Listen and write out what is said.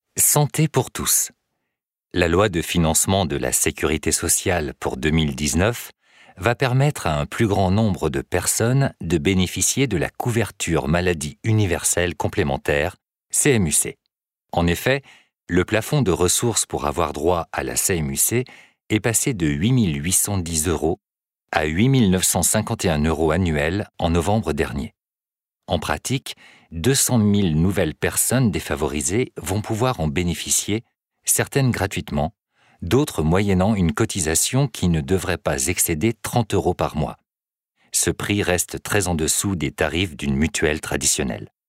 Santé pour tous. La loi de financement de la sécurité sociale pour 2019 va permettre à un plus grand nombre de personnes de bénéficier de la couverture maladie universelle complémentaire, CMUC. En effet, le plafond de ressources pour avoir droit à la CMUC est passé de 8 810 € à 8 951 € annuels en novembre dernier. En pratique, 200 000 nouvelles personnes défavorisées vont pouvoir en bénéficier, certaines gratuitement, d'autres moyennant une cotisation qui ne devrait pas excéder 30 € par mois. Ce prix reste très en dessous des tarifs d'une mutuelle traditionnelle.